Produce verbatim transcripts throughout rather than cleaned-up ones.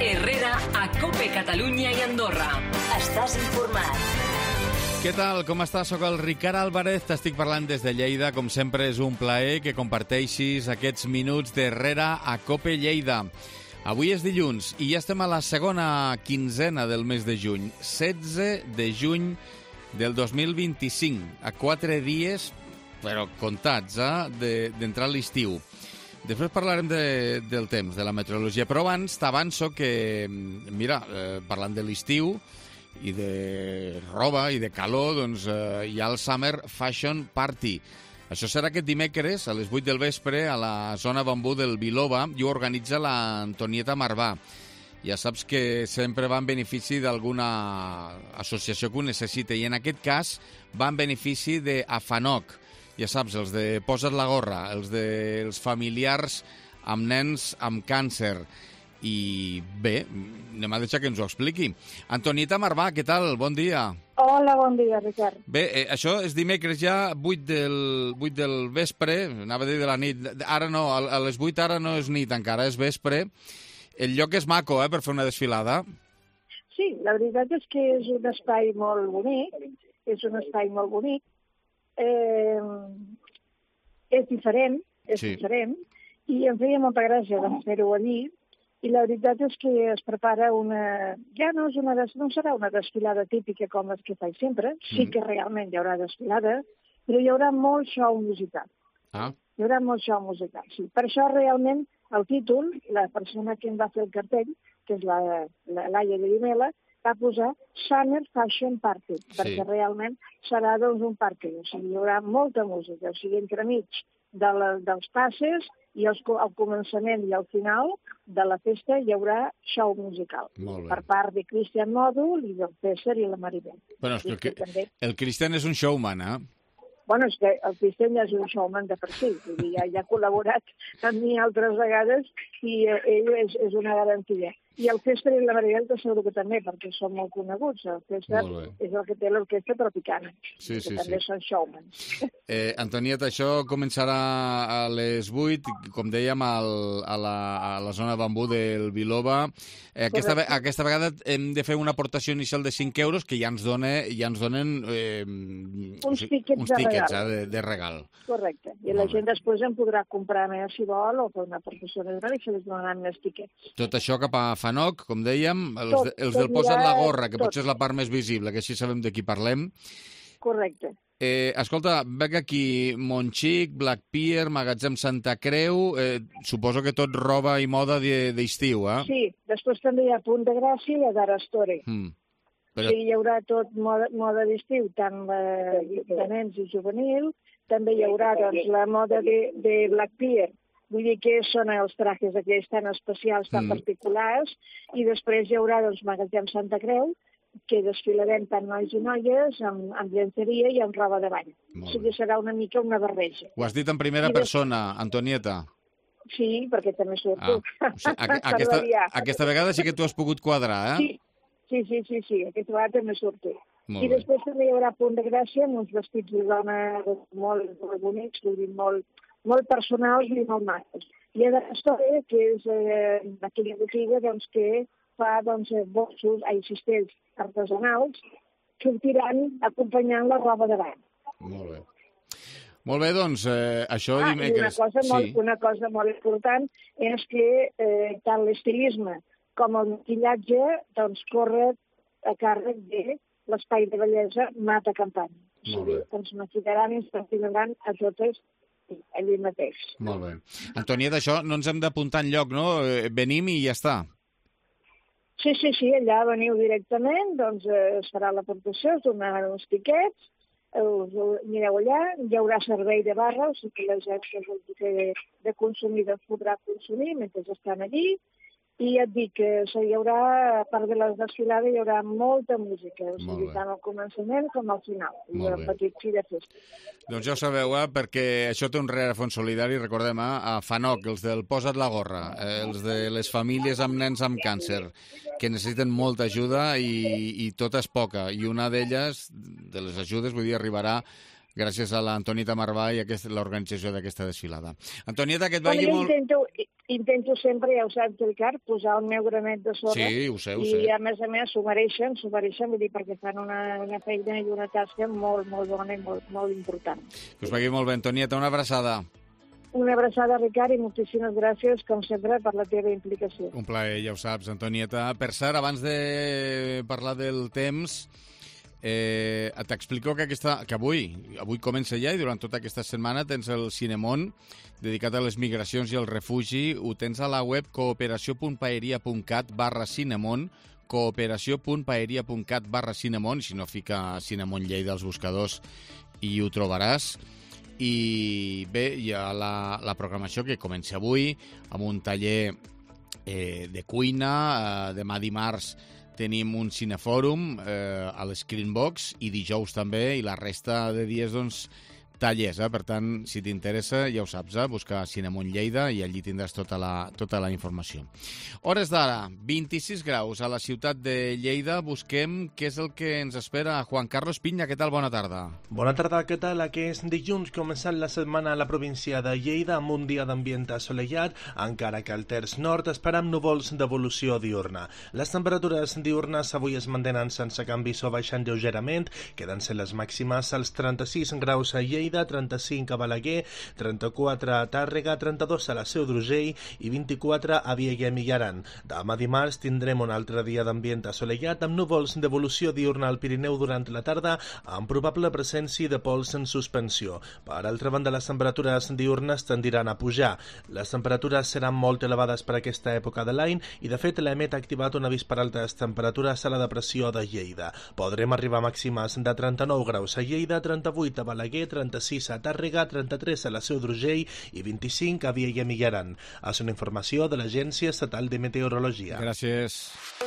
Herrera a COPE Catalunya i Andorra. Estàs informat. Què tal? Com estàs? Soc el Ricard Álvarez, t'estic parlant des de Lleida. Com sempre és un plaer que comparteixis aquests minuts d'Herrera a COPE Lleida. Avui és dilluns i ja estem a la segona quinzena del mes de juny, setze de juny del dos mil vint-i-cinc, a quatre dies, però comptats, eh, d'entrar a l'estiu. Després parlarem de, del temps, de la meteorologia, però abans t'avanço que, mira, eh, parlant de l'estiu i de roba i de calor, doncs eh, hi ha el Summer Fashion Party. Això serà aquest dimecres a les vuit del vespre a la zona bambú del Biloba i ho organitza la Antonieta Marvà. Ja saps que sempre va en benefici d'alguna associació que ho necessita i en aquest cas va en benefici d'Afanoc. Ja saps, els de Posa't la gorra, els dels familiars amb nens amb càncer. I bé, anem a deixar que ens ho expliqui. Antonieta Marvà, què tal? Bon dia. Hola, bon dia, Ricard. Bé, eh, això és dimecres ja, vuit del, vuit del vespre, anava a dir de la nit. Ara no, a les vuit ara no és nit encara, és vespre. El lloc és maco, eh, per fer una desfilada. Sí, la veritat és que és un espai molt bonic, és un espai molt bonic. Eh, és diferent, és sí. diferent, i em feia molta gràcia de fer-ho allí. I la veritat és que es prepara una... Ja no, és una des... no serà una desfilada típica com les que faig sempre, sí que realment hi haurà desfilada, però hi haurà molt show musical. Ah. Hi haurà molt show musical, sí. Per això realment el títol, la persona que em va fer el cartell, que és la, la Laia de Dimela, va posar Summer Fashion Party, sí. perquè realment serà doncs, un party. O sigui, hi haurà molta música, o sigui, entremig de la, dels passes i els, al començament i al final de la festa hi haurà show musical per part de Cristian Mòdul i del César i la Maribel. Bueno, és que el, que, el Cristian és un showman, eh? Bueno, és que el Cristian ja és un showman de per si, vull dir, ja, ja ha col·laborat amb mi altres vegades i eh, ell és, és una garantia. I el César i la Maribel t'asseguro que també, perquè són molt coneguts. El César és el que té l'orquestra Tropicana, sí, que sí, també sí. són showmans. Eh, Antonieta, això començarà a les vuit, com dèiem, al, a, la, a la zona bambú del Biloba. Eh, aquesta, aquesta vegada hem de fer una aportació inicial de cinc euros que ja ens, dona, ja ens donen eh, uns tiquets, uns de, tiquets regal. Eh, de, de regal. Correcte. I la gent després en podrà comprar més si vol o fer una aportació de regal i se li donaran més tiquets. Tot això cap a Fanoc, com dèiem, els, tot, els tot del Posa't la gorra, que tot. potser és la part més visible, que així sabem de qui parlem. Correcte. Eh, escolta, veig aquí Montxic, Black Pier, Magatzem Santa Creu, eh, suposo que tot roba i moda d'estiu, eh? Sí, després també hi ha Punt de Gràcia i a Darastore. Mm. Però... Sí, hi haurà tot moda, moda d'estiu, tant eh, de nens i juvenil, també hi haurà doncs, la moda de, de Black Pier, vull dir que són els trajes aquells tan especials, tan mm. particulars, i després hi haurà doncs, Magatzem Santa Creu, que desfilarem tant nois i noies amb, amb llenceria i amb roba de bany. O sigui, serà una mica una barreja. Ho has dit en primera persona, Antonieta. Sí, perquè també sóc tu. Ah, o sigui, a, aquesta, aquesta vegada sí que tu has pogut quadrar, eh? Sí, sí, sí, sí, sí. aquesta vegada també sóc tu. I després també hi haurà Punt de Gràcia amb uns vestits de dona molt, molt bonics, vull dir, molt, molt personals i molt macos. I a Darastore, que és eh, aquella botiga doncs, que fa doncs, bossos, ai, cistells artesanals, sortiran acompanyant la roba de bany. Molt bé. Molt bé, doncs, eh, això ah, dimecres... I una cosa, molt, sí. una cosa molt important és que eh, tant l'estilisme com el maquillatge doncs, corre a càrrec de l'espai de bellesa Mata Campanya. O sigui, ens maquillaran i ens perfilaran a totes allí mateix. Molt bé. Antonieta, això no ens hem d'apuntar enlloc, no? Venim i ja està. Sí, sí, sí, allà veniu directament, doncs eh, es farà l'aportació, es donaran uns tiquets, us mireu allà, hi haurà servei de barra, o sigui que la gent que de, de consumir doncs, podrà consumir mentre estan allí, i et dic que hi haurà, a part de les desfilades, hi haurà molta música, o sigui, tant al començament com al final, i un petit fi de festa. Doncs ja ho sabeu, eh, perquè això té un rerefons solidari, recordem, eh, a Fanoc, els del Posa't la gorra, eh, els de les famílies amb nens amb càncer, que necessiten molta ajuda i, i tota és poca, i una d'elles, de les ajudes, vull dir, arribarà gràcies a l'Antonieta Marvà i l'organització d'aquesta desfilada. Antonieta, que et vagi bueno, molt... Intento, intento sempre, ja ho saps, Ricard, posar el meu granet de sorra. Sí, ho sé, ho I, sé. a més a més, s'ho mereixen, s'ho mereixen, vull dir, perquè fan una, una feina i una tasca molt, molt bona i molt, molt important. Que us vagi molt bé, Antonieta, una abraçada. Una abraçada, Ricard, i moltíssimes gràcies, com sempre, per la teva implicació. Un plaer, ja ho saps, Antonieta. Per cert, abans de parlar del temps, eh, t'explico que, aquesta, que avui, avui comença ja i durant tota aquesta setmana tens el Cinemón dedicat a les migracions i el refugi. Ho tens a la web cooperació punt paeria punt cat barra Cinemón, cooperació punt paeria punt cat barra Cinemón, si no fica Cinemón Lleida als buscadors i ho trobaràs. I bé, hi ha la, la programació que comença avui amb un taller eh, de cuina. Eh, demà dimarts tenim un cinefòrum eh, a l'Screenbox i dijous també, i la resta de dies, doncs, tallers. Eh? Per tant, si t'interessa, ja ho saps, eh? Busca Cinemón Lleida i allí tindràs tota la, tota la informació. Hores d'ara, vint-i-sis graus a la ciutat de Lleida. Busquem què és el que ens espera. Juan Carlos Piña, què tal? Bona tarda. Bona tarda, què tal? Aquest dilluns començant la setmana a la província de Lleida amb un dia d'ambient assolellat, encara que al terç nord esperam núvols d'evolució diurna. Les temperatures diurnes avui es mantenen sense canvis o baixant lleugerament, queden ser les màximes als trenta-sis graus a Lleida, trenta-cinc a Balaguer, trenta-quatre a Tàrrega, trenta-dos a la Seu d'Urgell i vint-i-quatre a Vielha i Aran. Demà dimarts tindrem un altre dia d'ambient assolellat amb núvols d'evolució diurna al Pirineu durant la tarda, amb probable presència de pols en suspensió. Per altra banda, les temperatures diurnes tendiran a pujar. Les temperatures seran molt elevades per aquesta època de l'any i, de fet, l'EMET ha activat un avís per altes temperatures a la depressió de Lleida. Podrem arribar a màximes de trenta-nou graus a Lleida, trenta-vuit a Balaguer, trenta-sis a Tàrrega, trenta-tres a la Seu d'Urgell i vint-i-cinc a Vielha i Aran. És una informació de l'Agència Estatal de Meteorologia. Gràcies.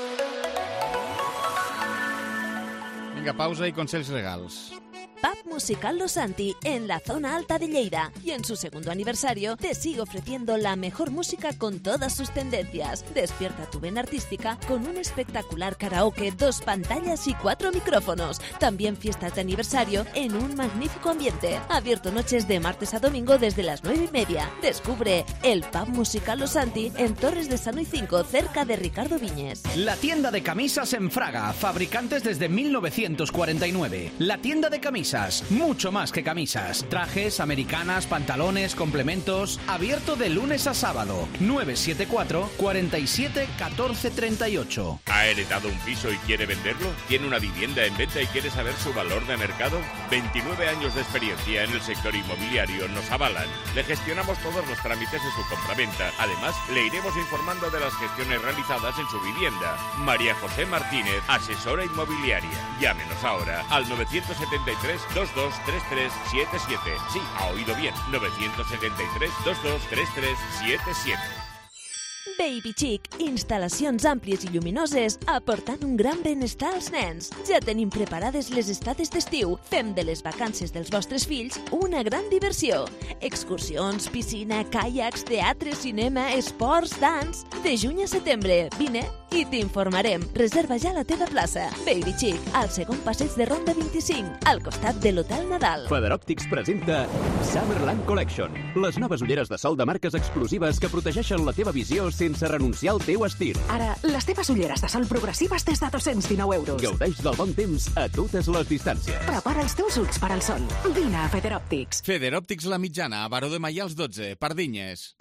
Vinga, pausa i consells legals. Pub Musical Los Santi, en la zona alta de Lleida, y en su segundo aniversario te sigue ofreciendo la mejor música con todas sus tendencias. Despierta tu vena artística con un espectacular karaoke, dos pantallas y cuatro micrófonos. También fiestas de aniversario en un magnífico ambiente. Abierto noches de martes a domingo desde las nueve y media. Descubre el Pub Musical Los Santi en Torres de Sano y cinco, cerca de Ricardo Viñes. La tienda de camisas en Fraga, fabricantes desde mil novecientos cuarenta y nueve. La tienda de camisas, mucho más que camisas. Trajes, americanas, pantalones, complementos. Abierto de lunes a sábado. nueve siete cuatro, cuatro siete, uno cuatro tres ocho. ¿Ha heredado un piso y quiere venderlo? ¿Tiene una vivienda en venta y quiere saber su valor de mercado? veintinueve años de experiencia en el sector inmobiliario nos avalan. Le gestionamos todos los trámites de su compraventa. Además, le iremos informando de las gestiones realizadas en su vivienda. María José Martínez, asesora inmobiliaria. Llámenos ahora al nueve siete tres, dos dos tres tres siete siete. Sí, ha oído bien. nueve siete tres, dos dos tres tres siete siete. Baby Chic, instal·lacions àmplies i lluminoses aportant un gran benestar als nens. Ja tenim preparades les estades d'estiu. Fem de les vacances dels vostres fills una gran diversió. Excursions, piscina, caiacs, teatre, cinema, esports, dans... De juny a setembre, vine i t'informarem. Reserva ja la teva plaça. Baby Chic, al segon passeig de Ronda vint-i-cinc, al costat de l'Hotel Nadal. Federòptics presenta Summerland Collection, les noves ulleres de sol de marques exclusives que protegeixen la teva visió sense renunciar al teu estil. Ara, les teves ulleres de sol progressives des de dos-cents dinou euros. Gaudeix del bon temps a totes les distàncies. Prepara els teus ulls per al sol. Vine a Federòptics. Federòptics La Mitjana, Baró de Maials dotze, Pardinyes.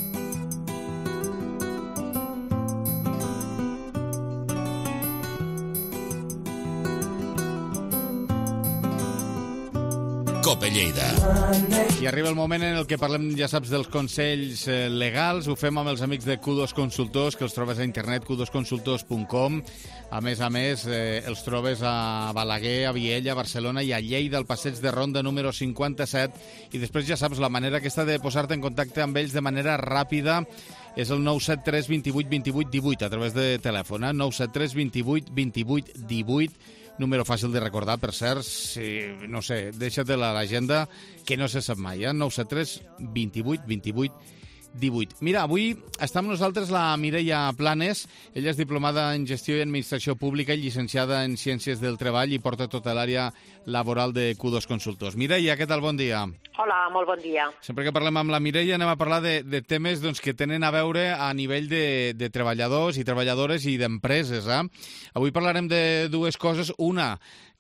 Cope Lleida. I arriba el moment en el que parlem, ja saps, dels consells eh, legals. Ho fem amb els amics de Q dos Consultors, que els trobes a internet, q dos consultors punt com. A més a més, eh, els trobes a Balaguer, a Vielha, a Barcelona i a Lleida, al passeig de Ronda número cinquanta-set. I després, ja saps, la manera aquesta de posar-te en contacte amb ells de manera ràpida és el nou set tres, vint vuit, vint vuit, divuit, a través de telèfon, eh? nou set tres, vint vuit, vint vuit, divuit. Número fàcil de recordar, per cert, si, no sé, deixa-te-la a l'agenda, que no se sap mai, eh? nou set tres, vint vuit, vint vuit, divuit. Mira, avui està amb nosaltres la Mireia Planes. Ella és diplomada en Gestió i Administració Pública i llicenciada en Ciències del Treball i porta tota l'àrea laboral de Q dos Consultors. Mireia, què tal? Bon dia. Hola, molt bon dia. Sempre que parlem amb la Mireia anem a parlar de, de temes doncs, que tenen a veure a nivell de, de treballadors i treballadores i d'empreses. Eh? Avui parlarem de dues coses. Una,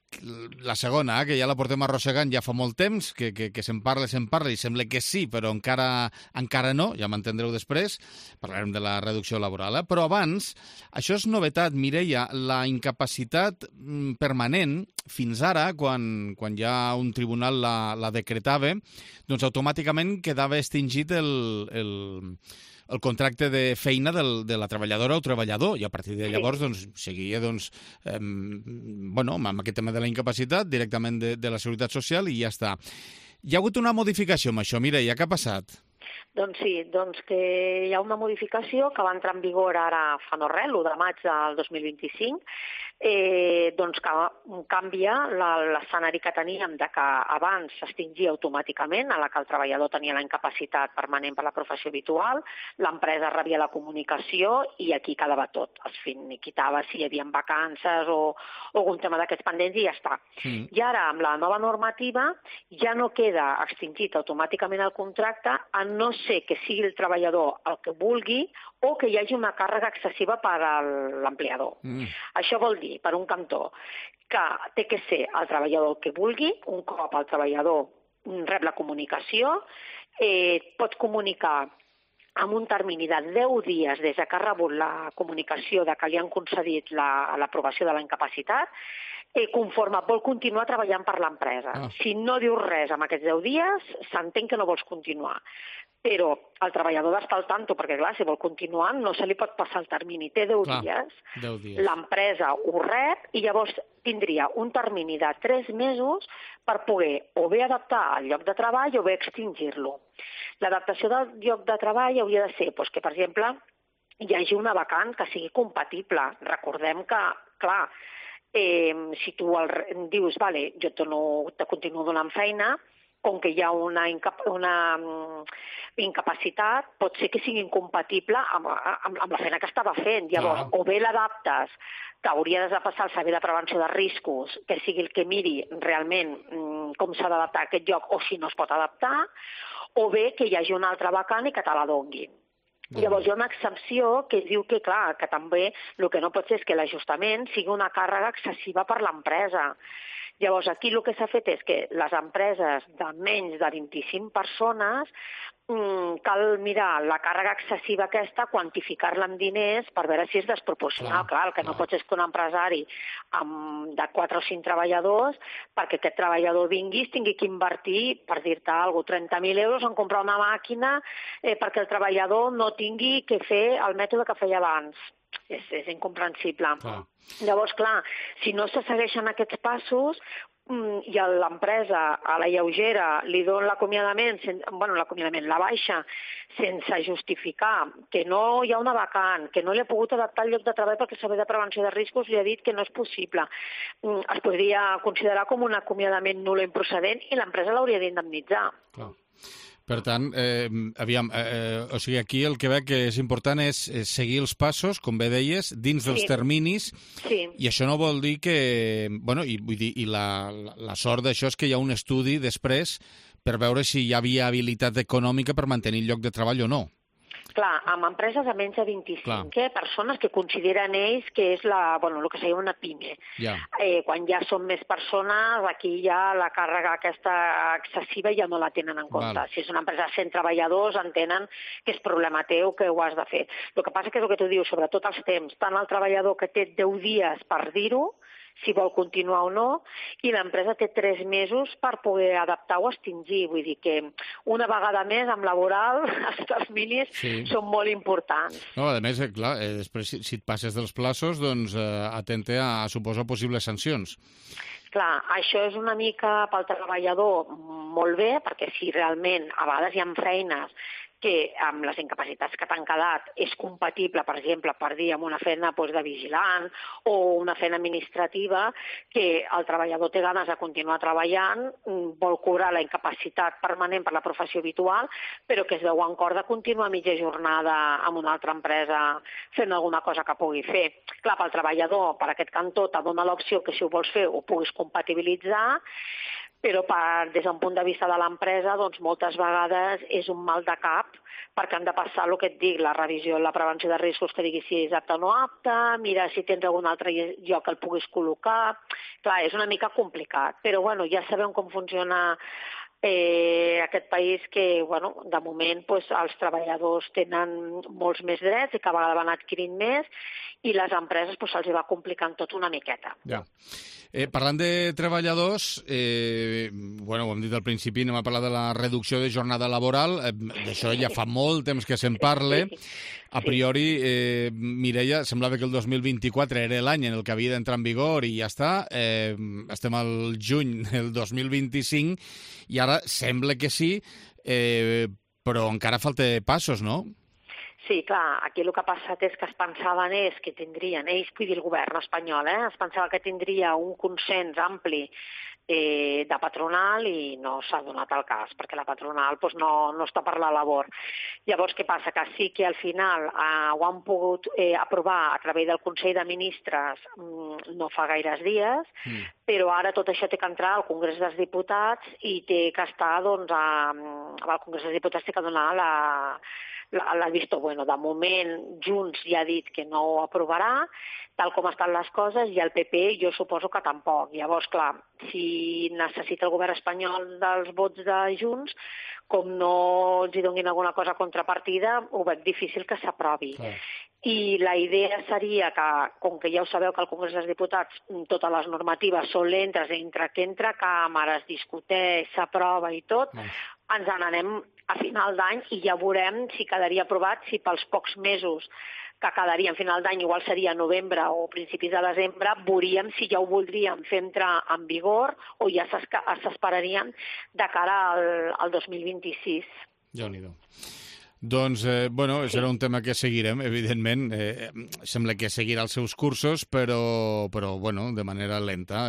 la segona, que ja la portem arrossegant ja fa molt temps, que, que, que se'n parla, se'n parla, i sembla que sí, però encara, encara no, ja m'entendreu després, parlarem de la reducció laboral. Eh? Però abans, això és novetat, Mireia, la incapacitat permanent, fins ara, quan, quan ja un tribunal la, la decretava, doncs automàticament quedava extingit el... el el contracte de feina del, de la treballadora o treballador, i a partir de llavors doncs, seguia doncs, eh, bueno, amb aquest tema de la incapacitat directament de, de la Seguretat Social i ja està. Hi ha hagut una modificació amb això, Mireia, què ha passat? Doncs sí, doncs que hi ha una modificació que va entrar en vigor ara fa no res, l'u de maig del dos mil vint-i-cinc, eh, doncs que canvia l'escenari que teníem de que abans s'extingia automàticament, a la que el treballador tenia la incapacitat permanent per la professió habitual, l'empresa rebia la comunicació i aquí quedava tot. Es finiquitava si hi havia vacances o, o algun tema d'aquests pendents i ja està. Mm. I ara, amb la nova normativa, ja no queda extingit automàticament el contracte, a no ser que sigui el treballador el que vulgui o que hi hagi una càrrega excessiva per a l'empleador. Mm. Això vol dir, per un cantó, que té que ser el treballador el que vulgui, un cop el treballador rep la comunicació, eh, pot comunicar amb un termini de deu dies des que ha rebut la comunicació de que li han concedit l'aprovació de la incapacitat, eh, conforme vol continuar treballant per l'empresa. Ah. Si no dius res en aquests deu dies, s'entén que no vols continuar. Però el treballador ha d'estar al tanto, perquè clar, si vol continuar no se li pot passar el termini. Té deu dies, dies. L'empresa ho rep i llavors tindria un termini de tres mesos per poder o bé adaptar el lloc de treball o bé extingir-lo. L'adaptació del lloc de treball hauria de ser doncs, que, per exemple, hi hagi una vacant que sigui compatible. Recordem que, clar, eh, si tu el, dius, vale, jo te, no, te continuo donant feina, com que hi ha una, incap una um, incapacitat, pot ser que sigui incompatible amb, amb, amb la feina que estava fent. Llavors, ah. o bé l'adaptes, que hauria de passar al servei de prevenció de riscos, que sigui el que miri realment um, com s'ha d'adaptar a aquest lloc o si no es pot adaptar, o bé que hi hagi una altra vacant i que te la donguin. Llavors hi ha una excepció que diu que, clar, que també el que no pot ser és que l'ajustament sigui una càrrega excessiva per l'empresa. Llavors, aquí el que s'ha fet és que les empreses de menys de vint-i-cinc persones mmm, cal mirar la càrrega excessiva aquesta, quantificar-la en diners per veure si és desproporcional. Clar, clar el que clar. no pot ser que un empresari amb, de quatre o cinc treballadors, perquè aquest treballador vingui, tingui que invertir, per dir-te alguna cosa, trenta mil euros en comprar una màquina eh, perquè el treballador no tingui que fer el mètode que feia abans. És, és incomprensible. Clar. Llavors, clar, si no se segueixen aquests passos i l'empresa a la lleugera li dona l'acomiadament, bueno, l'acomiadament, la baixa, sense justificar que no hi ha una vacant, que no li ha pogut adaptar el lloc de treball perquè el servei de prevenció de riscos li ha dit que no és possible, es podria considerar com un acomiadament nul i improcedent i l'empresa l'hauria d'indemnitzar. Clar. Per tant, eh, aviam, eh, o sigui, aquí el que veig que és important és, és seguir els passos, com bé deies, dins dels sí. terminis, sí. i això no vol dir que... Bueno, i, vull dir, i la, la, la sort d'això és que hi ha un estudi després per veure si hi ha viabilitat econòmica per mantenir el lloc de treball o no. Clar, amb empreses de menys de vint-i-cinc, eh, persones que consideren ells que és la, bueno, el que seria una pime. Ja. Eh, quan ja són més persones, aquí ja la càrrega aquesta excessiva ja no la tenen en compte. Val. Si és una empresa de cent treballadors, entenen que és problema teu, que ho has de fer. El que passa que és el que tu dius, sobretot els temps, tant el treballador que té deu dies per dir-ho, si vol continuar o no, i l'empresa té tres mesos per poder adaptar o extingir. Vull dir que una vegada més, amb laboral, els terminis sí. són molt importants. No, a més, clar, eh, després, si, si et passes dels plaços, doncs eh, atente a, a suposar possibles sancions. Clar, això és una mica pel treballador molt bé, perquè si realment a vegades hi ha feines que amb les incapacitats que t'han quedat és compatible, per exemple, per dir, amb una feina doncs, de vigilant o una feina administrativa, que el treballador té ganes de continuar treballant, vol cobrar la incapacitat permanent per la professió habitual, però que es veu en cor de continuar a mitja jornada amb una altra empresa fent alguna cosa que pugui fer. Clar, pel treballador, per aquest cantó, te dona l'opció que si ho vols fer ho puguis compatibilitzar, però per, des d'un punt de vista de l'empresa, doncs moltes vegades és un mal de cap, perquè han de passar el que et dic, la revisió, la prevenció de riscos, que digui si és apte o no apte, mira si tens algun altre lloc que el puguis col·locar. Clar, és una mica complicat, però bueno, ja sabem com funciona eh, aquest país, que bueno, de moment pues, els treballadors tenen molts més drets i cada vegada van adquirint més, i les empreses pues, se'ls va complicant tot una miqueta. Ja. Eh, parlant de treballadors, eh, bueno, ho hem dit al principi, anem a parlar de la reducció de jornada laboral, eh, d'això ja fa molt temps que se'n parle. A priori, eh, Mireia, semblava que el dos mil vint-i-quatre era l'any en el que havia d'entrar en vigor i ja està. Eh, estem al juny del dos mil vint-i-cinc i ara sembla que sí, eh, però encara falta passos, no? Sí, clar, aquí el que ha passat és que es pensaven és que tindrien, ells, vull dir el govern espanyol, eh, es pensava que tindria un consens ampli eh, de patronal i no s'ha donat el cas, perquè la patronal pues, no, no està per la labor. Llavors, què passa? Que sí que al final eh, ho han pogut eh, aprovar a través del Consell de Ministres mm, no fa gaires dies, mm. però ara tot això té que entrar al Congrés dels Diputats i té que estar, doncs, a, al Congrés dels Diputats té que donar la... l'ha vist, bueno, de moment Junts ja ha dit que no ho aprovarà, tal com estan les coses, i el P P jo suposo que tampoc. Llavors, clar, si necessita el govern espanyol dels vots de Junts, com no els hi donin alguna cosa contrapartida, ho veig difícil que s'aprovi. Ah. I la idea seria que, com que ja ho sabeu que al Congrés dels Diputats totes les normatives són lentes, entre que entra càmeres, discuteix, s'aprova i tot, ah. ens n'anem a final d'any i ja veurem si quedaria aprovat, si pels pocs mesos que quedaria a final d'any, igual seria novembre o principis de desembre, veuríem si ja ho voldríem fer entrar en vigor o ja s'esperarien de cara al, al dos mil vint-i-sis. Déu-n'hi-do. Doncs, eh, bueno, serà un tema que seguirem, evidentment. Eh, sembla que seguirà els seus cursos, però, però bueno, de manera lenta.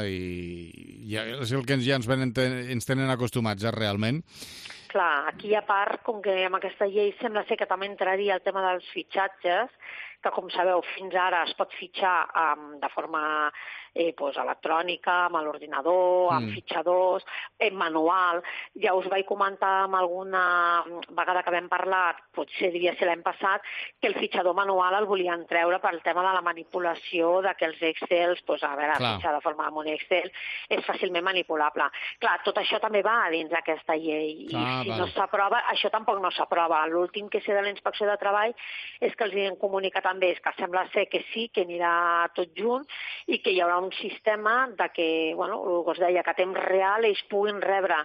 I ja, és el que ja ens, ven, ens tenen acostumats, eh, realment. Clar, aquí a part, com que amb aquesta llei sembla ser que també entraria el tema dels fitxatges, que com sabeu fins ara es pot fitxar um, de forma eh, pues, electrònica, amb l'ordinador, amb mm. fitxadors, en manual. Ja us vaig comentar amb alguna vegada que vam parlar, potser devia ser l'any passat, que el fitxador manual el volien treure pel tema de la manipulació, de que els Excels, pues, a veure, Clar. fitxar de forma amb un Excel és fàcilment manipulable. Clar, tot això també va dins d'aquesta llei, i ah, si vale. no s'aprova, això tampoc no s'aprova. L'últim que sé de la Inspecció de Treball és que els han comunicat també és que sembla ser que sí, que anirà tot junt i que hi haurà un sistema de que, bueno, el que us deia, que a temps real ells puguin rebre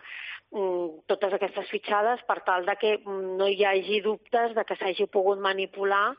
mm, totes aquestes fitxades per tal de que no hi hagi dubtes de que s'hagi pogut manipular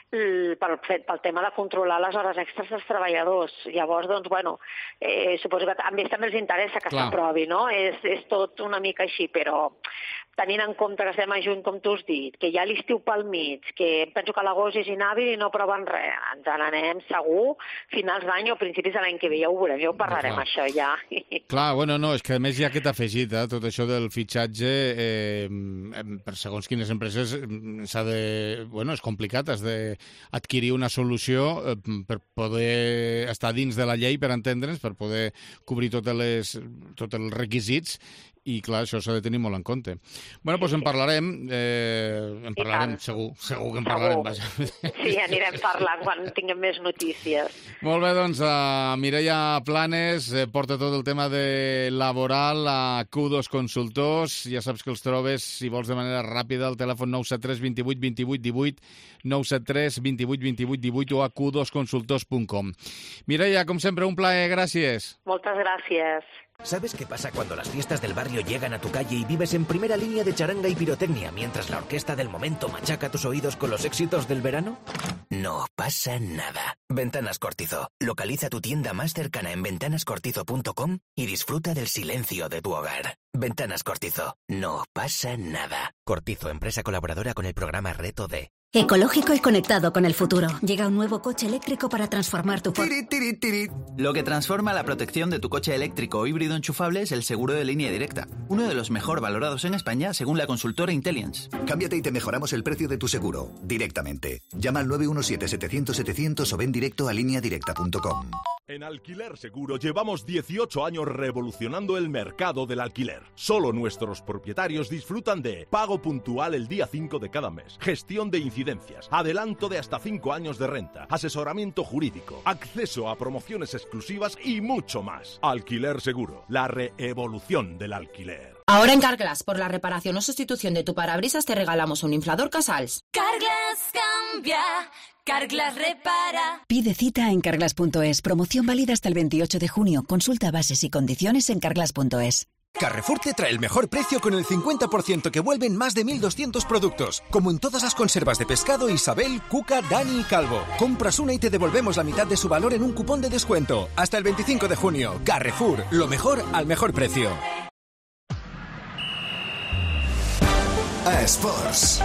pel, pel tema de controlar les hores extres dels treballadors. Llavors, doncs, bueno, eh, suposo que a ells també els interessa que s'aprovi, no? És, és tot una mica així, però tenint en compte que estem a juny, com tu has dit, que hi ha l'estiu pel mig, que penso que l'agost és inhàbil i no aproven res, ens n'anem segur finals d'any o principis de l'any que ve, ja ho veurem, ja ho parlarem, Clar. això ja. Clar, bueno, no, és que a més ja que t'ha afegit, eh, tot això del fitxatge, eh, per segons quines empreses s'ha de... Bueno, és complicat, has d'adquirir una solució eh, per poder estar dins de la llei, per entendre'ns, per poder cobrir totes les, tots els requisits. I, clar, això s'ha de tenir molt en compte. Bueno, doncs en parlarem, eh, en parlarem, segur, segur que en parlarem. Vaja. Sí, anirem parlant quan tinguem més notícies. Molt bé, doncs, uh, Mireia Planes eh, porta tot el tema de laboral a Q dos Consultors. Ja saps que els trobes, si vols de manera ràpida, al telèfon nou set tres, vint vuit, vint vuit, divuit, nou set tres, vint vuit, vint vuit, divuit o a q dos consultors punt com. Mireia, com sempre, un plaer, gràcies. Moltes gràcies. ¿Sabes qué pasa cuando las fiestas del barrio llegan a tu calle y vives en primera línea de charanga y pirotecnia mientras la orquesta del momento machaca tus oídos con los éxitos del verano? no pasa nada. Ventanas Cortizo. Localiza tu tienda más cercana en ventanas cortizo punto com y disfruta del silencio de tu hogar. Ventanas Cortizo. No pasa nada. Cortizo, empresa colaboradora con el programa Reto D. Ecológico y conectado con el futuro. Llega un nuevo coche eléctrico para transformar tu... Tiri, tiri, tiri. Lo que transforma la protección de tu coche eléctrico o híbrido enchufable es el seguro de línea directa. Uno de los mejor valorados en España según la consultora Intelliance. Cámbiate y te mejoramos el precio de tu seguro directamente. Llama al nueve uno siete, setecientos, setecientos o ven directo a línea directa punto com. En Alquiler Seguro llevamos dieciocho años revolucionando el mercado del alquiler. Solo nuestros propietarios disfrutan de pago puntual el día cinco de cada mes, gestión de incidencias, adelanto de hasta cinco años de renta, asesoramiento jurídico, acceso a promociones exclusivas y mucho más. Alquiler Seguro, la reevolución del alquiler. Ahora en Carglass, por la reparación o sustitución de tu parabrisas te regalamos un inflador Casals. Carglass cambia, Carglass repara. Pide cita en carglass punto es. Promoción válida hasta el veintiocho de junio. Consulta bases y condiciones en carglass punto es. Carrefour te trae el mejor precio con el cincuenta por ciento que vuelven más de mil doscientos productos, como en todas las conservas de pescado Isabel, Cuca, Dani y Calvo. Compras una y te devolvemos la mitad de su valor en un cupón de descuento. Hasta el veinticinco de junio. Carrefour, lo mejor al mejor precio. A Esports.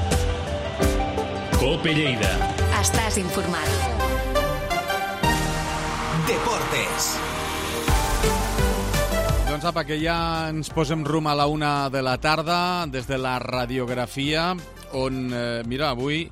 Cope Lleida. Estàs informat. Deportes. Doncs apa, que ja ens posem rumb a la una de la tarda des de la radiografia, on, eh, mira, avui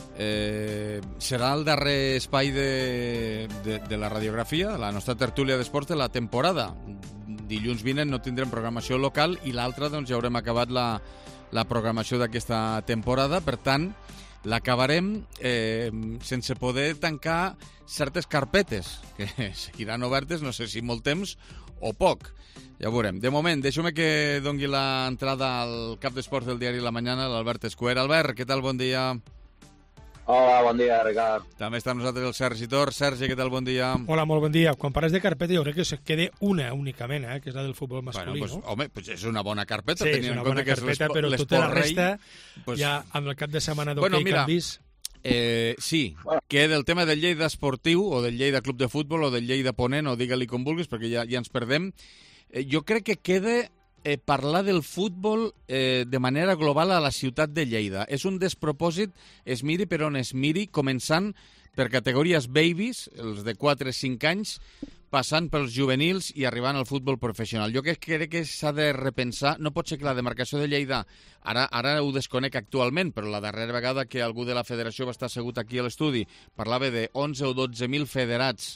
eh, serà el darrer espai de, de, de la radiografia, la nostra tertúlia d'esports de la temporada. Dilluns vinent no tindrem programació local i l'altra doncs ja haurem acabat la, la programació d'aquesta temporada, per tant, l'acabarem eh, sense poder tancar certes carpetes, que seguiran obertes, no sé si molt temps o poc. Ja ho veurem. De moment, deixa'm que dongui l'entrada al cap d'esports del diari La Mañana, l'Albert Escuer. Albert, què tal? Bon dia. Hola, bon dia, Ricard. També està amb nosaltres el Sergi Tor. Sergi, què tal? Bon dia. Hola, molt bon dia. Quan parles de carpeta jo crec que se quede una únicament, eh, que és la del futbol masculí, bueno, pues, no? Home, pues és una bona carpeta. Sí, és una bona carpeta, però tota la resta, pues... ja amb el cap de setmana d'hoquei bueno, que han vist... Eh, sí, que del tema del Lleida Esportiu o del Lleida Club de Futbol o del Lleida Ponent o digue-li com vulguis perquè ja, ja ens perdem, eh, jo crec que queda eh, parlar del futbol eh, de manera global a la ciutat de Lleida. És un despropòsit, es miri per on es miri, començant per categories babies, els de quatre a cinc anys, passant pels juvenils i arribant al futbol professional. Jo crec que s'ha de repensar, no pot ser que la demarcació de Lleida, ara, ara ho desconec actualment, però la darrera vegada que algú de la federació va estar assegut aquí a l'estudi parlava de onze o dotze mil federats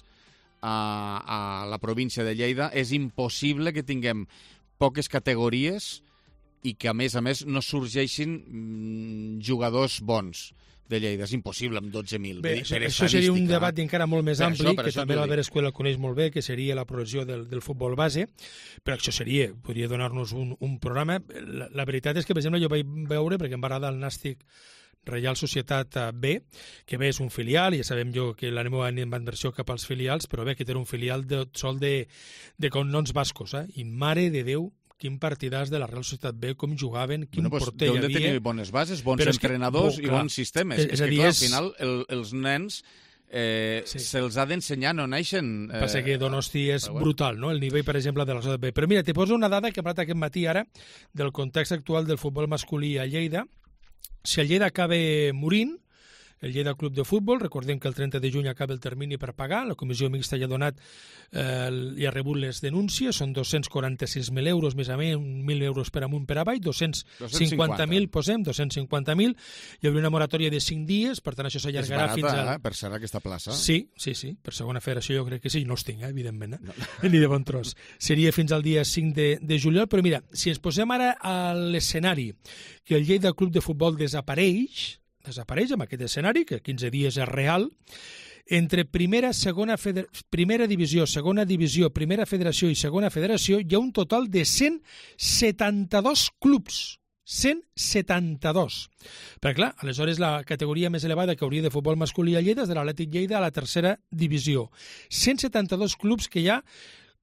a, a la província de Lleida. És impossible que tinguem poques categories i que, a més a més, no sorgeixin mm, jugadors bons de Lleida. És impossible amb dotze mil. Bé, això, això seria un debat encara molt més per ampli, això, que també l'Albert Escuela el coneix molt bé, que seria la progressió del, del futbol base, però això seria, podria donar-nos un, un programa. La, la veritat és que, per exemple, jo vaig veure, perquè em va agradar el Nàstic Reial Societat B, que bé és un filial, i ja sabem jo que la meva inversió cap als filials, però bé que té un filial de, sol de, de cognoms bascos, eh? I mare de Déu, quin partidàs de la Real Societat B, com jugaven, quin bueno, pues, porter hi havia... Deuen de tenir bones bases, bons entrenadors que, i bons sistemes. És, és, és que, clar, és... al final, el, els nens eh, sí. se'ls ha d'ensenyar, no naixen... Eh... Passa que Donosti és bueno. brutal, no?, el nivell, per exemple, de la Societat B. Però mira, te poso una dada que he parlat aquest matí ara del context actual del futbol masculí a Lleida. Si el Lleida acaba morint, el Lleida Club de Futbol, recordem que el trenta de juny acaba el termini per pagar, la comissió mixta ja ha donat eh, i ha rebut les denúncies, són dos-cents quaranta-sis mil euros, més o menys, mil euros per amunt per avall, dos-cents cinquanta mil, posem, dos-cents cinquanta mil, hi haurà una moratòria de cinc dies, per tant això s'allargarà fins al... Eh, per ser aquesta plaça. Sí, sí, sí, per segona federació jo crec que sí, no els tinc, eh, evidentment, eh? No. Ni de bon tros. Seria fins al dia cinc de, de juliol, però mira, si ens posem ara a l'escenari que el Lleida Club de Futbol desapareix, desapareix amb aquest escenari, que quinze dies és real, entre primera, segona, feder... primera divisió, segona divisió, primera federació i segona federació hi ha un total de cent setanta-dos clubs. cent setanta-dos. Perquè, clar, aleshores la categoria més elevada que hauria de futbol masculí a Lleida és de l'Atlètic Lleida a la tercera divisió. cent setanta-dos clubs que ja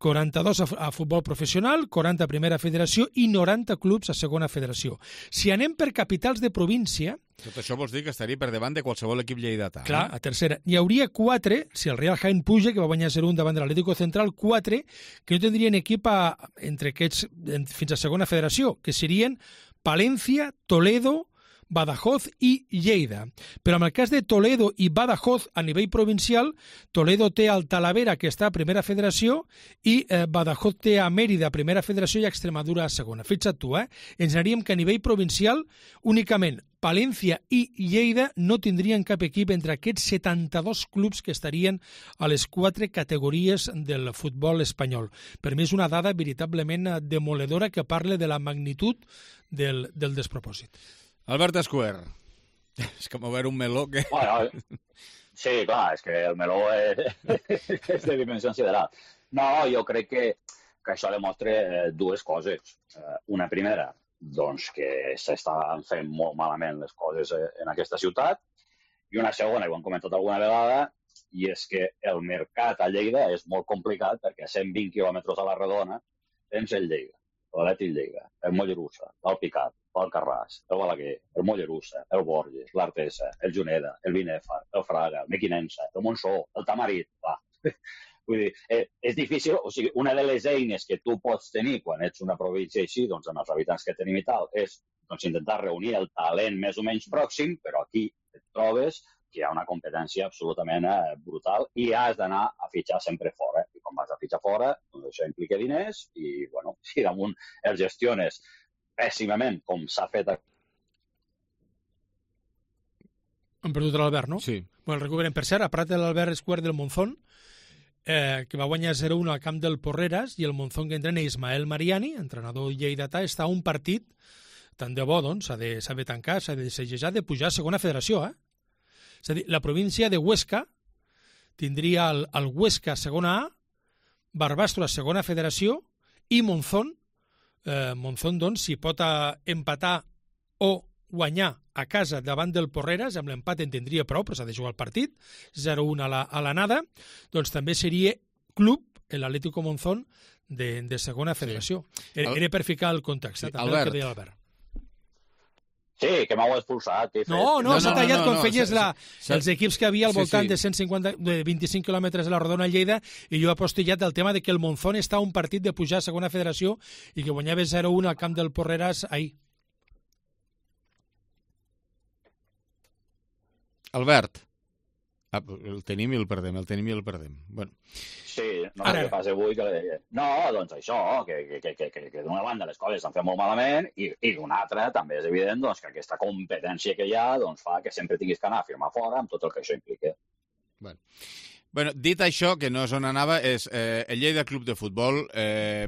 quaranta-dos a, a futbol professional, quaranta a primera federació i noranta clubs a segona federació. Si anem per capitals de província... Tot això vols dir que estaria per davant de qualsevol equip lleidatà. Clar, a tercera. Hi hauria quatre, si el Real Jaén puja, que va guanyar zero un davant de l'Atlético Central, quatre que no tindrien equip a, entre aquests en, fins a segona federació, que serien Palència, Toledo, Badajoz i Lleida. Però en el cas de Toledo i Badajoz a nivell provincial, Toledo té al Talavera, que està a primera federació, i eh, Badajoz té a Mèrida a primera federació i a Extremadura a segona. Fixa't tu, eh? Ens anaríem que a nivell provincial únicament Palència i Lleida no tindrien cap equip entre aquests setanta-dos clubs que estarien a les quatre categories del futbol espanyol. Per mi és una dada veritablement demoledora que parla de la magnitud del, del despropòsit. Albert Escuer, és com veure un meló que... Bueno, sí, clar, és que el meló és, és de dimensió sideral. No, jo crec que, que això demostra eh, dues coses. Eh, una primera, doncs que s'estan fent molt malament les coses en aquesta ciutat, i una segona, i ho hem comentat alguna vegada, i és que el mercat a Lleida és molt complicat perquè a cent vint quilòmetres a la redona tens el Lleida, l'Atlètic Lleida, el Mollerussa, l'Alpicat, l'Alcarràs, el Balaguer, el Mollerussa, el Borges, l'Artesa, el Juneda, el Binèfar, el Fraga, el Mequinensa, el Montsó, el Tamarit, clar. Vull dir, eh, és difícil, o sigui, una de les eines que tu pots tenir quan ets una província així, doncs amb els habitants que tenim i tal, és doncs, intentar reunir el talent més o menys pròxim, però aquí et trobes que hi ha una competència absolutament eh, brutal i has d'anar a fitxar sempre fora. I quan vas a fitxar fora, doncs això implica diners i, bueno, si damunt els gestiones pèssimament, com s'ha fet... Hem perdut l'Albert, no? Sí. Bueno, el recuperem. Per cert, a Prat de l'Albert Escuer del Monzón, eh, que va guanyar zero un al camp del Porreres, i el Monzón que entrena Ismael Mariani, entrenador lleidatà, està a un partit, tant de bo, doncs, s'ha de, s'ha de tancar, s'ha de segellar, de pujar a segona federació, eh? És a dir, la província de Huesca tindria el, el Huesca segona A, Barbastro a segona federació i Monzón, Eh, Monzón, doncs, si pot empatar o guanyar a casa davant del Porreres, amb l'empat en tindria prou, però s'ha de jugar el partit, zero un a la, a la nada, doncs també seria club, l'Atlético Monzón, de, de segona federació. Sí. Era, era per ficar el context, sí, també Albert. El que deia l'Albert. Sí, que m'heu expulsat. No, no, no s'ha no, tallat no, no, quan no, feies no, la, els equips que havia al voltant sí, sí. de cent cinquanta, de vint-i-cinc quilòmetres de la Rodona Lleida, i jo he apostillat el tema de que el Monzón està a un partit de pujar a segona federació i que guanyava zero un al camp del Porreres ahir. Albert. Ah, el tenim i el perdem, el tenim i el perdem. Bueno. Sí, no, el que passa avui que... No, doncs això, que, que, que, que, que d'una banda les coses s'han fet molt malament i, i d'una altra també és evident doncs, que aquesta competència que hi ha doncs, fa que sempre tinguis que anar a firmar fora amb tot el que això implica. Bueno. Bueno, dit això, que no és on anava, és eh, el Lleida Club de Futbol, eh,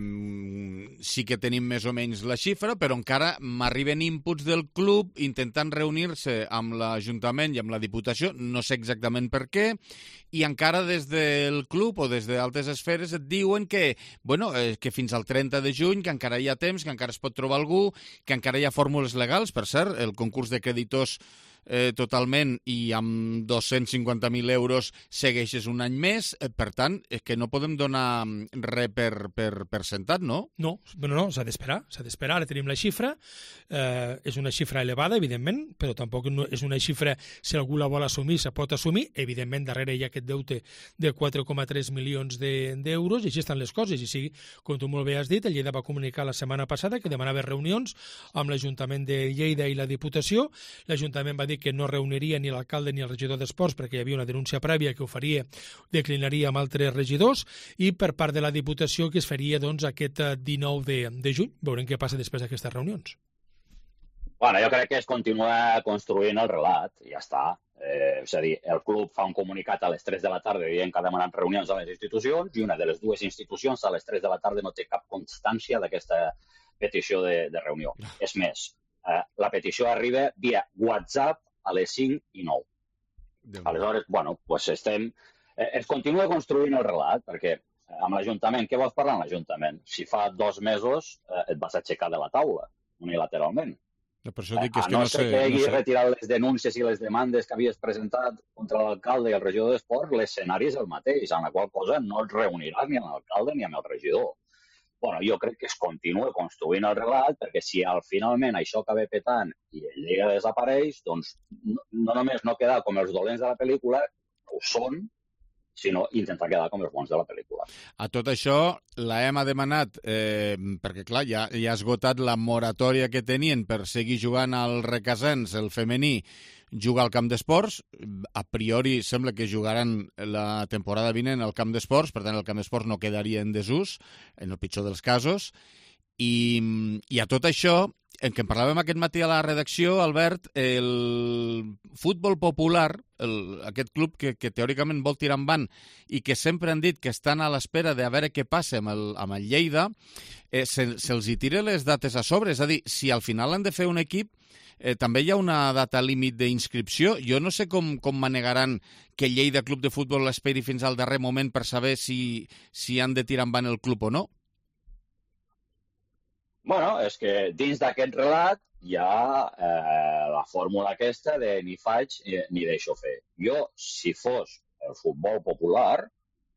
sí que tenim més o menys la xifra, però encara m'arriben inputs del club intentant reunir-se amb l'Ajuntament i amb la Diputació, no sé exactament per què, i encara des del club o des d'altres esferes et diuen que, bueno, eh, que fins al trenta de juny, que encara hi ha temps, que encara es pot trobar algú, que encara hi ha fórmules legals, per cert, el concurs de creditors Eh, totalment i amb dos-cents cinquanta mil euros segueixes un any més, eh, per tant, és que no podem donar res per, per, per sentat, no? No, no, no s'ha d'esperar, s'ha d'esperar, ara tenim la xifra, eh, és una xifra elevada, evidentment, però tampoc no és una xifra, si algú la vol assumir, se pot assumir, evidentment, darrere hi ha aquest deute de quatre coma tres milions d'euros, de, i així estan les coses, i sí, com tu molt bé has dit, el Lleida va comunicar la setmana passada que demanava reunions amb l'Ajuntament de Lleida i la Diputació, l'Ajuntament va dir que no reuniria ni l'alcalde ni el regidor d'Esports perquè hi havia una denúncia prèvia que ho faria, declinaria amb altres regidors, i per part de la Diputació que es faria doncs, aquest dinou de, de juny. Veurem què passa després d'aquestes reunions. Bueno, jo crec que es continua construint el relat, i ja està. Eh, és a dir, el club fa un comunicat a les tres de la tarda dient que ha demanat reunions a les institucions i una de les dues institucions a les tres de la tarda no té cap constància d'aquesta petició de, de reunió. És més, eh, la petició arriba via WhatsApp a les cinc i nou. Aleshores, bueno, pues estem... Eh, es continua construint el relat, perquè amb l'Ajuntament, què vols parlar amb l'Ajuntament? Si fa dos mesos eh, et vas aixecar de la taula, unilateralment. Per això dic que és a que no, no ser sé... que haguis no sé. retirat les denúncies i les demandes que havies presentat contra l'alcalde i el regidor d'Esport, l'escenari és el mateix, en la qual cosa no et reuniràs ni amb l'alcalde ni amb el regidor. Bueno, jo crec que es continua construint el relat, perquè si al finalment això acaba petant i el Lleida desapareix, doncs no, no només no quedar com els dolents de la pel·lícula, ho són, sinó intentar quedar com els bons de la pel·lícula. A tot això, l'A E M ha demanat, eh, perquè clar, ja, ja ha esgotat la moratòria que tenien per seguir jugant al Requesens, el femení, jugar al camp d'esports. A priori sembla que jugaran la temporada vinent al camp d'esports, per tant el camp d'esports no quedaria en desús, en el pitjor dels casos. I, i a tot això, en què en parlàvem aquest matí a la redacció, Albert, el futbol popular, el, aquest club que, que teòricament vol tirar endavant i que sempre han dit que estan a l'espera de a veure què passa amb el, amb el Lleida, eh, se, se'ls hi tira les dates a sobre. És a dir, si al final han de fer un equip, eh, també hi ha una data límit d'inscripció. Jo no sé com, com manegaran que Lleida Club de Futbol l'esperi fins al darrer moment per saber si, si han de tirar endavant el club o no. Bueno, és que dins d'aquest relat hi ha eh, la fórmula aquesta de ni faig ni deixo fer. Jo, si fos el futbol popular,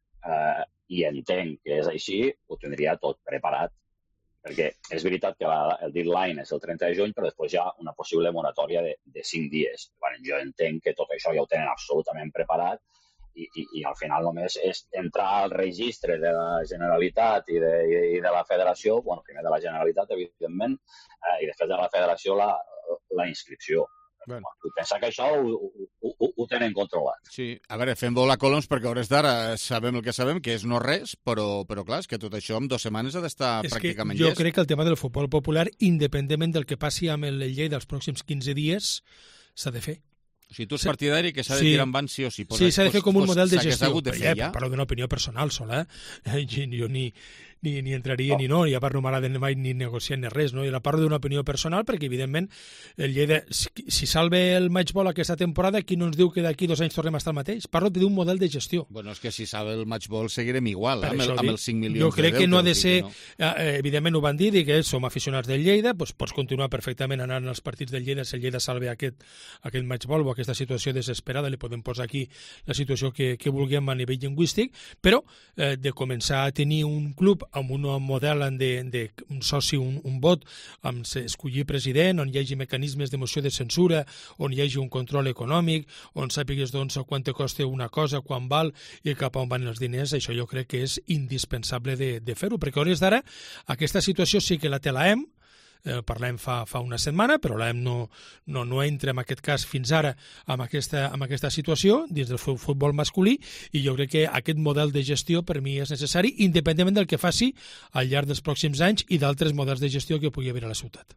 eh, i entenc que és així, ho tindria tot preparat. Perquè és veritat que la, el deadline és el trenta de juny, però després hi ha una possible moratòria de, de cinc dies. Bueno, jo entenc que tot això ja ho tenen absolutament preparat i, i, i al final només és entrar al registre de la Generalitat i de, i de la Federació, bueno, primer de la Generalitat, evidentment, eh, i després de la Federació la, la inscripció. Bueno. Pensa que això ho, ho, ho, ho tenen controlat. Sí, a veure, fem volar coloms perquè a hores d'ara sabem el que sabem, que és no res, però, però clar, és que tot això en dues setmanes ha d'estar pràcticament llest. Jo llest. crec que el tema del futbol popular, independentment del que passi amb el llei dels pròxims quinze dies, s'ha de fer. O sigui, tu ets partidari que s'ha de sí. tirar endavant sí o sí. Sí, s'ha de fer com un model de gestió. De ja, ja. Parlo d'una opinió personal sola, eh? Jo ni, ni, ni entraria oh. ni no, i a part no m'agrada mai ni negociar ni res, no? I la parlo d'una opinió personal perquè, evidentment, el Lleida, si, si salve el matchball aquesta temporada, qui no ens diu que d'aquí dos anys tornem a estar el mateix? Parlo d'un model de gestió. Bueno, és que si salve el matchball seguirem igual, eh? amb, el, amb els cinc milions jo crec de que no ha de ser, no. eh, evidentment ho van dir, i que som aficionats del Lleida, doncs pots continuar perfectament anant als partits del Lleida si el Lleida salve aquest, aquest matchball o aquesta situació desesperada, li podem posar aquí la situació que, que vulguem a nivell lingüístic, però eh, de començar a tenir un club amb un model de, de un soci, un, un vot, amb escollir president, on hi hagi mecanismes de moció de censura, on hi hagi un control econòmic, on sàpigues doncs, quant te costa una cosa, quan val i cap a on van els diners, això jo crec que és indispensable de, de fer-ho, perquè a hores d'ara aquesta situació sí que la té l'A E M, Eh, parlem fa, fa una setmana, però l'A E M no, no, no entra en aquest cas fins ara amb aquesta, amb aquesta situació dins del futbol masculí, i jo crec que aquest model de gestió per mi és necessari, independentment del que faci al llarg dels pròxims anys i d'altres models de gestió que pugui haver a la ciutat.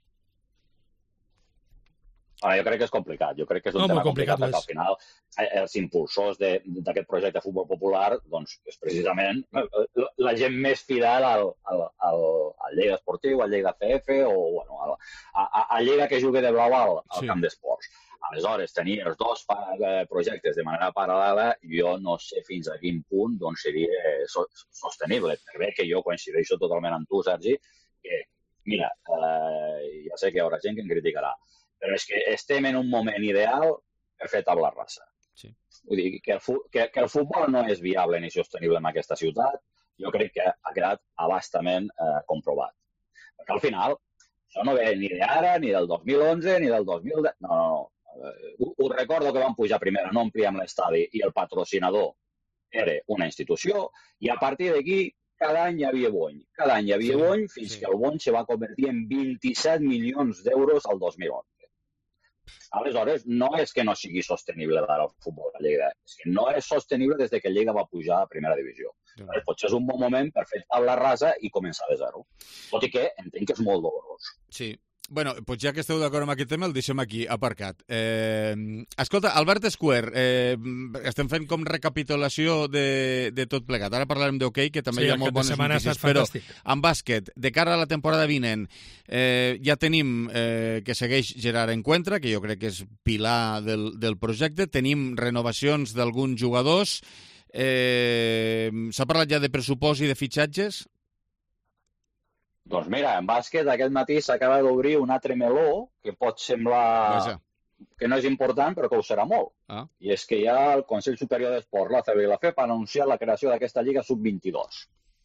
Ara, jo crec que és complicat, jo crec que és un no, tema complicat, complicat perquè al final els impulsors d'aquest projecte de futbol popular doncs, és precisament la gent més fidel al, al, al, al Lleida Esportiu, al Lleida C F o bueno, al, a, a Lleida que jugui de blau al, al sí. camp d'esports. Aleshores, tenir els dos projectes de manera paral·lela, jo no sé fins a quin punt doncs, seria sostenible. Per bé que jo coincideixo totalment amb tu, Sergi, que, mira, eh, ja sé que hi haurà gent que em criticarà, però és que estem en un moment ideal per fer tabla rasa. Sí. Vull dir, que el, que, que el futbol no és viable ni sostenible en aquesta ciutat, jo crec que ha quedat abastament eh, comprovat. Perquè al final, això no ve ni d'ara, ni del dos mil onze, ni del dos mil deu... No, no, no. Ho, ho recordo que vam pujar primera, no ampliem l'estadi, i el patrocinador era una institució, i a partir d'aquí cada any hi havia bony. Cada any hi havia sí, bony fins sí. que el bony se va convertir en vint-i-set milions d'euros al dos mil onze. Aleshores, no és que no sigui sostenible d'ara el futbol de Lleida, és que no és sostenible des de que Lleida va pujar a primera divisió. Sí. Potser és un bon moment per fer tabla rasa i començar de zero. Tot i que entenc que és molt dolorós. Sí. Bueno, doncs ja que esteu d'acord amb aquest tema, el deixem aquí, aparcat. Eh, escolta, Albert Escuer, eh, estem fent com recapitulació de, de tot plegat. Ara parlarem d'hoquei, que també sí, hi ha molt bones notícies, però en bàsquet, de cara a la temporada vinent, eh, ja tenim eh, que segueix Gerard Encuentra, que jo crec que és pilar del, del projecte, tenim renovacions d'alguns jugadors, eh, s'ha parlat ja de pressupost i de fitxatges? Doncs mira, en bàsquet aquest matí s'acaba d'obrir un altre meló que pot semblar Vaja. que no és important, però que ho serà molt. Ah. I és que ja el Consell Superior d'Esports, la C B i la F E P, ha anunciat la creació d'aquesta Lliga sub vint-i-dos.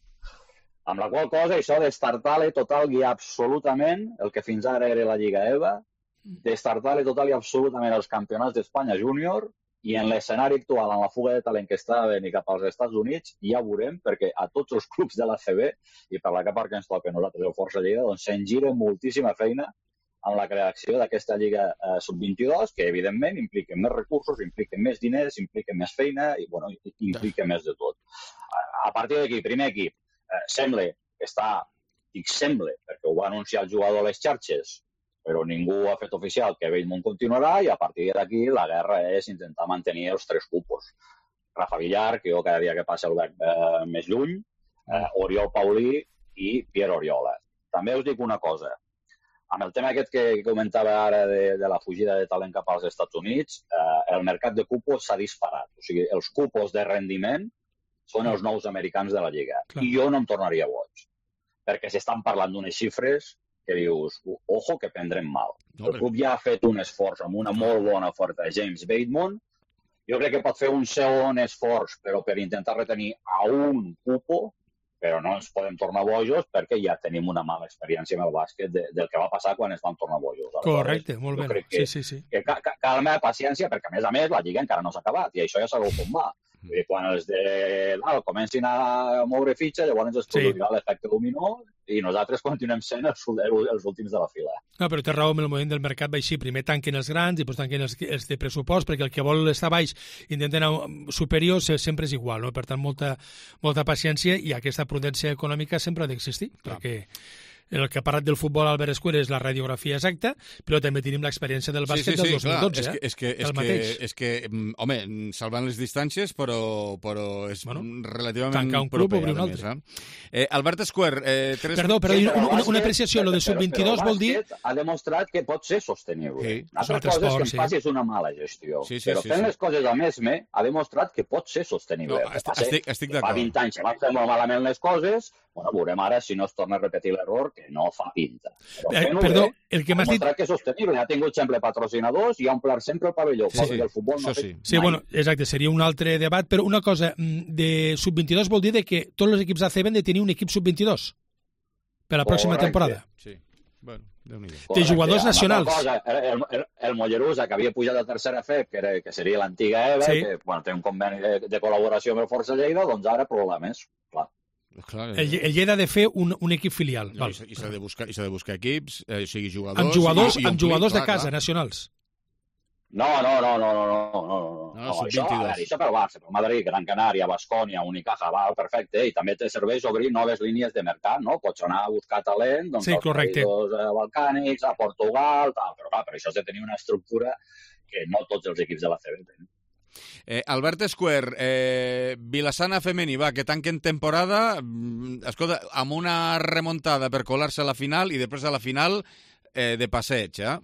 Amb la qual cosa això destartar-le total i absolutament el que fins ara era la Lliga E V A, destartar-le total i absolutament els campionats d'Espanya júnior, i en l'escenari actual, en la fuga de talent que està venint cap als Estats Units, ja veurem, perquè a tots els clubs de la C B, i per la part que ens toca nosaltres el Força Lleida, doncs se'n gira moltíssima feina en la creació d'aquesta Lliga eh, sub vint-i-dos, que evidentment implica més recursos, implica més diners, implica més feina i bueno, implica més de tot. A, a partir d'aquí, primer equip, eh, sembla que està, dic sembla, perquè ho va anunciar el jugador a les xarxes, però ningú ha fet oficial que Bellmunt continuarà i a partir d'aquí la guerra és intentar mantenir els tres cupos. Rafa Villar, que jo cada dia que passa el veig eh, més lluny, eh, Oriol Paulí i Pierre Oriola. També us dic una cosa. Amb el tema aquest que comentava ara de, de la fugida de talent cap als Estats Units, eh, el mercat de cupos s'ha disparat. O sigui, els cupos de rendiment són els nous americans de la Lliga. Clar. I jo no em tornaria boig, perquè s'estan parlant d'unes xifres que dius, ojo, que prendrem mal. El club ja ha fet un esforç amb una molt bona oferta de James Bateman. Jo crec que pot fer un segon esforç, però per intentar retenir a un cupo, però no ens podem tornar bojos perquè ja tenim una mala experiència amb el bàsquet de, del que va passar quan es van tornar bojos. Correcte, molt bé. Que, sí, sí, sí. Que cal, calma, paciència, perquè a més a més la Lliga encara no s'ha acabat i això ja sabeu com va. I quan els de dalt comencin a moure fitxa, llavors es produirà sí. l'efecte dominó i nosaltres continuem sent els, els últims de la fila. No, però té raó, amb el moment del mercat va així. Primer tanquen els grans i després tanquen els, els de pressupost, perquè el que vol estar baix intenten anar superior sempre és igual, no? Per tant, molta, molta paciència i aquesta prudència econòmica sempre ha d'existir, Clar. perquè el que ha parlat del futbol Albert Escuer és la radiografia exacta, però també tenim l'experiència del bàsquet sí, sí, sí, del dos mil dotze. Clar. És que, és que, és que, és que, home, salvant les distàncies, però, però és bueno, relativament tancar un club, proper, obrir un altre. Més, eh? Eh, Albert Escuer... Eh, tres... Perdó, però sí, una, una, una apreciació, lo de sub vint-i-dos vol dir... ha demostrat que pot ser sostenible. Sí, Altra cosa és que en faci és una mala gestió. Sí, sí, però sí, fent sí. les coses a mesme ha demostrat que pot ser sostenible. No, estic, estic, estic d'acord. Fa vint anys que van fer molt malament les coses, bueno, veurem ara si no es torna a repetir l'error, que no fa pinta. Però eh, perdó, bé, el que m'has dit... que és sostenible. Ha tingut sempre patrocinadors i ha omplert sempre el pavelló. Sí, sí, el futbol no sí. sí, bueno, exacte, seria un altre debat, però una cosa, de sub vint-i-dos vol dir de que tots els equips A C B han de tenir un equip sub vint-i-dos per la pròxima Correcte. temporada. Sí, bueno, Déu-n'hi-do. De jugadors nacionals. Cosa, el, el, el Mollerusa, que havia pujat a tercera F E P, que, era, que seria l'antiga E V A, sí. que bueno, té un conveni de, de col·laboració amb el Força Lleida, doncs ara problemes, clar. Clar, el, el Lleida ha de fer un, un equip filial. No, val. I s'ha de buscar, i s'ha de buscar equips, eh, o sigui, jugadors... Amb jugadors, i, i amb omplir, jugadors clar, de casa, clar. nacionals. No, no, no, no, no, no, no, no, no. No, no això, a veure, això per Barça, per Madrid, Gran Canària, Bascònia, Unicaja, val, perfecte, i també té serveis obrir noves línies de mercat, no? Pots anar a buscar talent, doncs, sí, als correcte. països eh, balcànics, a Portugal, tal, però clar, per això has de tenir una estructura que no tots els equips de la C B tenen. Eh, Albert Escuer, eh, Vilassana femení, va, que tanquen temporada, escolta, amb una remuntada per colar-se a la final i després a la final eh, de passeig, eh?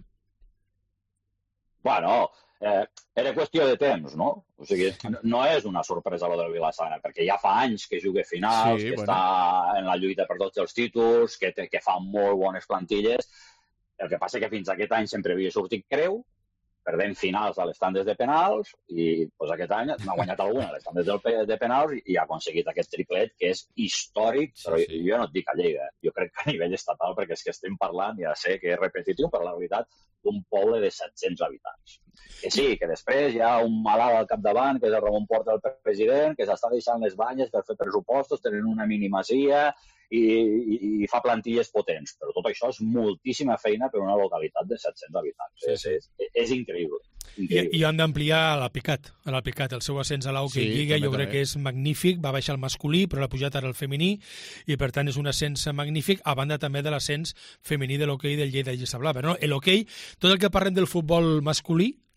Bueno, eh, era qüestió de temps, no? O sigui, no és una sorpresa lo del Vilassana, perquè ja fa anys que juga finals, sí, que bueno. està en la lluita per tots els títols, que, té, que fa molt bones plantilles. El que passa que fins aquest any sempre havia sortit creu, perdent finals a les tandes de penals, i pues, aquest any n'ha guanyat alguna a les tandes de penals i ha aconseguit aquest triplet que és històric, sí, però sí. jo no et dic a Lleida, jo crec que a nivell estatal, perquè és que estem parlant, ja sé que és repetitiu, però la veritat, d'un poble de set-cents habitants. Que sí, que després hi ha un malalt al capdavant, que és el Ramon Porta, el president, que s'està deixant les banyes per fer pressupostos, tenen una minimasia i, i, i fa plantilles potents. Però tot això és moltíssima feina per una localitat de set-cents habitants. Sí, sí. És, és, és increïble. increïble. I, I han d'ampliar a l'Alpicat. A l'Alpicat, el seu ascens a l'Hockey sí, Lliga, jo crec també. que és magnífic. Va baixar el masculí, però l'ha pujat ara el femení, i per tant és un ascens magnífic, a banda també de l'ascens femení de l'hoquei del Lleida Lliça Blava. No? L'hoquei, tot el que parlem del futbol masculí,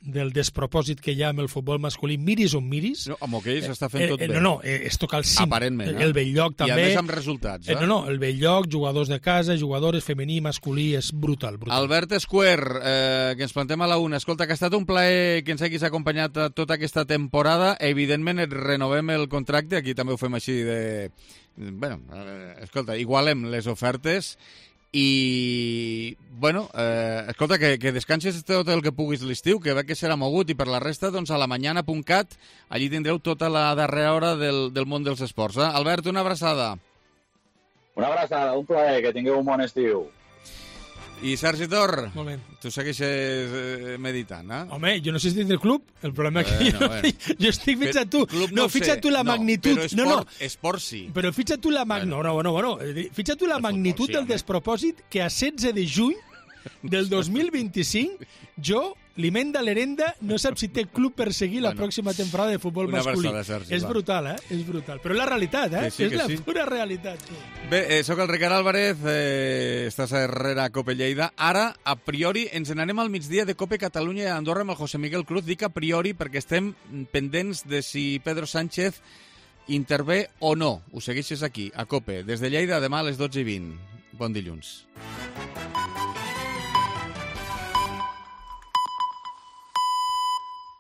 del despropòsit que hi ha amb el futbol masculí, miris on miris. No, amb hoquei s'està fent tot eh, bé. No, no, eh, és tocar el cim. Aparentment, el, el bell lloc també. I a més amb resultats, eh? eh? No, no, el bell lloc, jugadors de casa, jugadores femení, masculí, és brutal, brutal. Albert Square, eh, que ens plantem a la una. Escolta, que ha estat un plaer que ens haguis acompanyat tota aquesta temporada. Evidentment et renovem el contracte, aquí també ho fem així de... Bueno, eh, escolta, igualem les ofertes i, bueno, eh, escolta, que, que descanses tot el que puguis l'estiu, que veig que serà mogut, i per la resta, doncs, a la mañana punt cat, allí tindreu tota la darrera hora del, del món dels esports. Eh? Albert, una abraçada. Una abraçada, un plaer, que tingueu un bon estiu. I Sergi Tor, Moment. tu segueixes eh, meditant, eh? Home, jo no sé si tindré club, el problema bueno, que jo, bueno. jo estic, fixa't tu, Club no, no fixa't sé. tu la no, magnitud, però esport, no, no, esport sí. però fixa't tu la mag... bueno. no, no, bueno, bueno, fixa't tu la el magnitud futbol, sí, del home. despropòsit que a setze de juny del dos mil vint-i-cinc jo, l'Imenda Lerenda, no sap si té club per seguir bueno, la pròxima temporada de futbol una masculí. versada, Sergi, és va. brutal, eh? És brutal. Però és la realitat, eh? Que sí, és que la sí. pura realitat. Tu. Bé, eh, sóc el Ricard Álvarez, eh, estàs a Herrera, Cope Lleida. Ara, a priori, ens n'anem al migdia de Cope Catalunya i Andorra amb el José Miguel Cruz. Dic a priori perquè estem pendents de si Pedro Sánchez intervé o no. Ho segueixes aquí, a Cope. Des de Lleida, demà a les dotze i vint. Bon dilluns.